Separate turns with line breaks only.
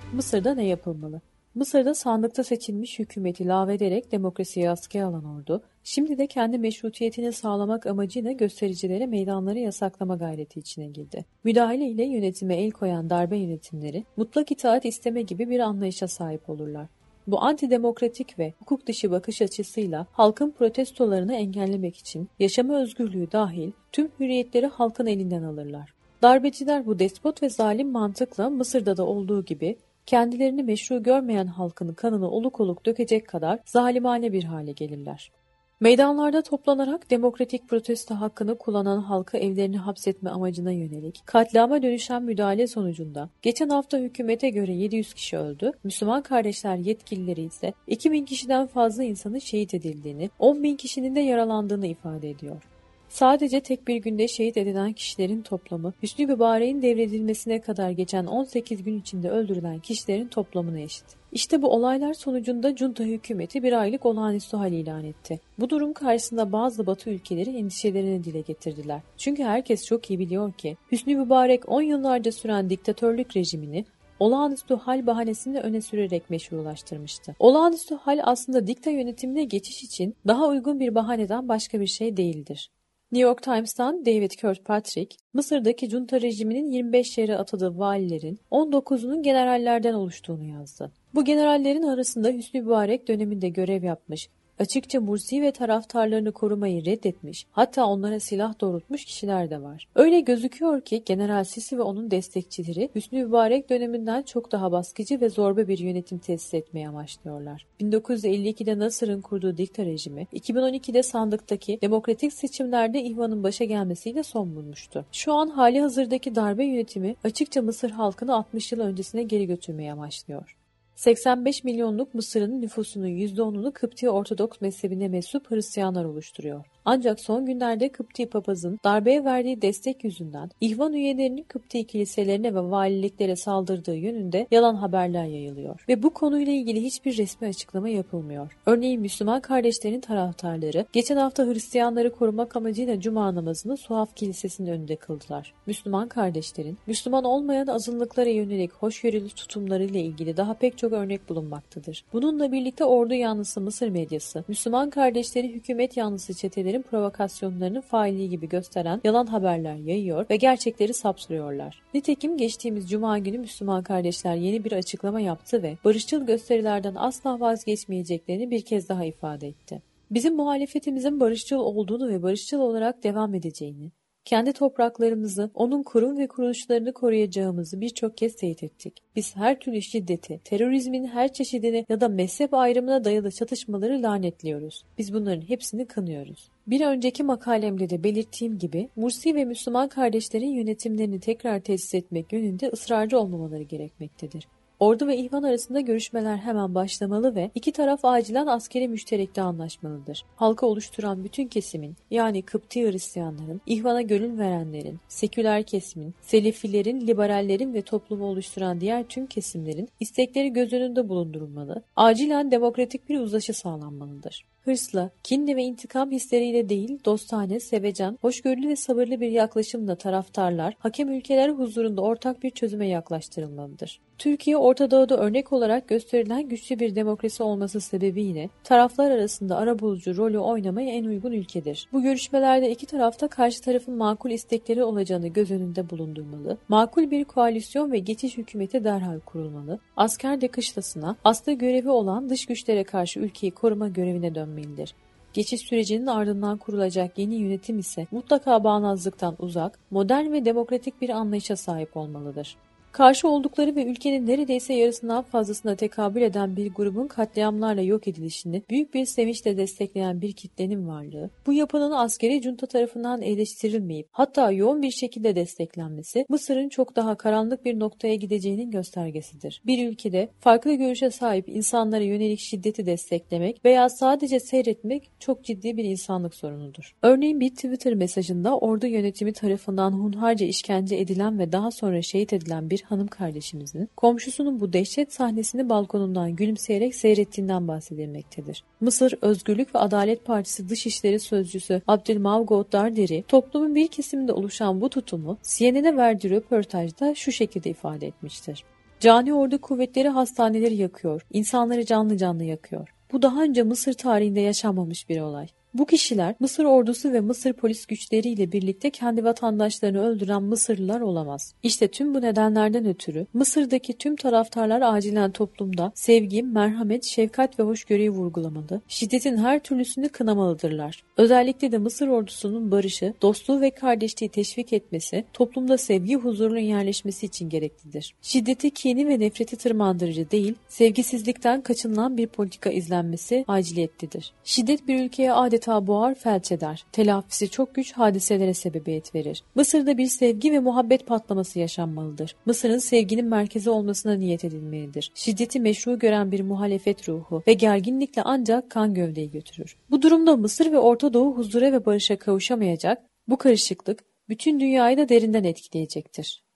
Mısır'da ne yapılmalı? Mısır'da sandıkta seçilmiş hükümeti lağvederek demokrasiyi askıya alan ordu, şimdi de kendi meşrutiyetini sağlamak amacıyla göstericilere meydanları yasaklama gayreti içine girdi. Müdahale ile yönetime el koyan darbe yönetimleri, mutlak itaat isteme gibi bir anlayışa sahip olurlar. Bu antidemokratik ve hukuk dışı bakış açısıyla halkın protestolarını engellemek için yaşama özgürlüğü dahil tüm hürriyetleri halkın elinden alırlar. Darbeciler bu despot ve zalim mantıkla Mısır'da da olduğu gibi kendilerini meşru görmeyen halkın kanını oluk oluk dökecek kadar zalimane bir hale gelirler. Meydanlarda toplanarak demokratik protesto hakkını kullanan halkı evlerini hapsetme amacına yönelik katliama dönüşen müdahale sonucunda geçen hafta hükümete göre 700 kişi öldü, Müslüman kardeşler yetkilileri ise 2000 kişiden fazla insanın şehit edildiğini, 10.000 kişinin de yaralandığını ifade ediyor. Sadece tek bir günde şehit edilen kişilerin toplamı, Hüsnü Mübarek'in devredilmesine kadar geçen 18 gün içinde öldürülen kişilerin toplamına eşit. İşte bu olaylar sonucunda junta hükümeti bir aylık olağanüstü hal ilan etti. Bu durum karşısında bazı Batı ülkeleri endişelerini dile getirdiler. Çünkü herkes çok iyi biliyor ki Hüsnü Mübarek 10 yıllarca süren diktatörlük rejimini olağanüstü hal bahanesini öne sürerek meşrulaştırmıştı. Olağanüstü hal aslında dikta yönetimine geçiş için daha uygun bir bahaneden başka bir şey değildir. New York Times'tan David Kirkpatrick, Mısır'daki junta rejiminin 25 yere atadığı valilerin 19'unun generallerden oluştuğunu yazdı. Bu generallerin arasında Hüsnü Mübarek döneminde görev yapmış, açıkça Mursi ve taraftarlarını korumayı reddetmiş, hatta onlara silah doğrultmuş kişiler de var. Öyle gözüküyor ki General Sisi ve onun destekçileri Hüsnü Mübarek döneminden çok daha baskıcı ve zorba bir yönetim tesis etmeye amaçlıyorlar. 1952'de Nasır'ın kurduğu dikta rejimi, 2012'de sandıktaki demokratik seçimlerde İhvan'ın başa gelmesiyle son bulmuştu. Şu an hali hazırdaki darbe yönetimi açıkça Mısır halkını 60 yıl öncesine geri götürmeye amaçlıyor. 85 milyonluk Mısır'ın nüfusunun %10'unu Kıpti Ortodoks mezhebine mensup Hristiyanlar oluşturuyor. Ancak son günlerde Kıpti papazın darbeye verdiği destek yüzünden İhvan üyelerinin Kıpti kiliselerine ve valiliklere saldırdığı yönünde yalan haberler yayılıyor. Ve bu konuyla ilgili hiçbir resmi açıklama yapılmıyor. Örneğin Müslüman kardeşlerin taraftarları geçen hafta Hristiyanları korumak amacıyla Cuma namazını Suhaf Kilisesi'nin önünde kıldılar. Müslüman kardeşlerin Müslüman olmayan azınlıklara yönelik hoşgörülü tutumlarıyla ilgili daha pek çok örnek bulunmaktadır. Bununla birlikte ordu yanlısı Mısır medyası, Müslüman kardeşleri hükümet yanlısı çetelerin provokasyonlarının faili gibi gösteren yalan haberler yayıyor ve gerçekleri saptırıyorlar. Nitekim geçtiğimiz Cuma günü Müslüman kardeşler yeni bir açıklama yaptı ve barışçıl gösterilerden asla vazgeçmeyeceklerini bir kez daha ifade etti. Bizim muhalefetimizin barışçıl olduğunu ve barışçıl olarak devam edeceğini, kendi topraklarımızı, onun kurum ve kuruluşlarını koruyacağımızı birçok kez teyit ettik. Biz her türlü şiddeti, terörizmin her çeşidini ya da mezhep ayrımına dayalı çatışmaları lanetliyoruz. Biz bunların hepsini kınıyoruz. Bir önceki makalemde de belirttiğim gibi Mursi ve Müslüman kardeşlerin yönetimlerini tekrar tesis etmek yönünde ısrarcı olmamaları gerekmektedir. Ordu ve İhvan arasında görüşmeler hemen başlamalı ve iki taraf acilen askeri müşterekte anlaşmalıdır. Halkı oluşturan bütün kesimin, yani Kıpti Hristiyanların, İhvan'a gönül verenlerin, seküler kesimin, Selefilerin, liberallerin ve toplumu oluşturan diğer tüm kesimlerin istekleri göz önünde bulundurulmalı, acilen demokratik bir uzlaşı sağlanmalıdır. Hırsla, kinle ve intikam hisleriyle değil, dostane, sevecen, hoşgörülü ve sabırlı bir yaklaşımla taraftarlar, hakem ülkeler huzurunda ortak bir çözüme yaklaştırılmalıdır. Türkiye, Orta Doğu'da örnek olarak gösterilen güçlü bir demokrasi olması sebebiyle taraflar arasında arabulucu rolü oynamaya en uygun ülkedir. Bu görüşmelerde iki tarafta karşı tarafın makul istekleri olacağını göz önünde bulundurmalı, makul bir koalisyon ve geçiş hükümeti derhal kurulmalı, asker de kışlasına, aslı görevi olan dış güçlere karşı ülkeyi koruma görevine dönmelidir. Geçiş sürecinin ardından kurulacak yeni yönetim ise mutlaka bağnazlıktan uzak, modern ve demokratik bir anlayışa sahip olmalıdır. Karşı oldukları ve ülkenin neredeyse yarısından fazlasına tekabül eden bir grubun katliamlarla yok edilişini büyük bir sevinçle destekleyen bir kitlenin varlığı, bu yapının askeri junta tarafından eleştirilmeyip hatta yoğun bir şekilde desteklenmesi, Mısır'ın çok daha karanlık bir noktaya gideceğinin göstergesidir. Bir ülkede farklı görüşe sahip insanlara yönelik şiddeti desteklemek veya sadece seyretmek çok ciddi bir insanlık sorunudur. Örneğin bir Twitter mesajında ordu yönetimi tarafından hunharca işkence edilen ve daha sonra şehit edilen bir hanım kardeşimizin komşusunun bu dehşet sahnesini balkonundan gülümseyerek seyrettiğinden bahsedilmektedir. Mısır Özgürlük ve Adalet Partisi Dışişleri Sözcüsü Abdülmavgud Darderi, toplumun bir kesiminde oluşan bu tutumu CNN'e verdiği röportajda şu şekilde ifade etmiştir. Cani ordu kuvvetleri hastaneleri yakıyor, insanları canlı canlı yakıyor. Bu daha önce Mısır tarihinde yaşanmamış bir olay. Bu kişiler Mısır ordusu ve Mısır polis güçleriyle birlikte kendi vatandaşlarını öldüren Mısırlılar olamaz. İşte tüm bu nedenlerden ötürü Mısır'daki tüm taraftarlar acilen toplumda sevgi, merhamet, şefkat ve hoşgörüyü vurgulamalı, şiddetin her türlüsünü kınamalıdırlar. Özellikle de Mısır ordusunun barışı, dostluğu ve kardeşliği teşvik etmesi, toplumda sevgi, huzurun yerleşmesi için gereklidir. Şiddeti, kini ve nefreti tırmandırıcı değil, sevgisizlikten kaçınılan bir politika izlenmesi aciliyetlidir. Şiddet bir ülkeye adeta boğar, felç eder. Telafisi çok güç hadiselere sebebiyet verir. Mısır'da bir sevgi ve muhabbet patlaması yaşanmalıdır. Mısır'ın sevginin merkezi olmasına niyet edilmelidir. Şiddeti meşru gören bir muhalefet ruhu ve gerginlikle ancak kan gövdeyi götürür. Bu durumda Mısır ve Orta Doğu huzura ve barışa kavuşamayacak, bu karışıklık bütün dünyayı da derinden etkileyecektir.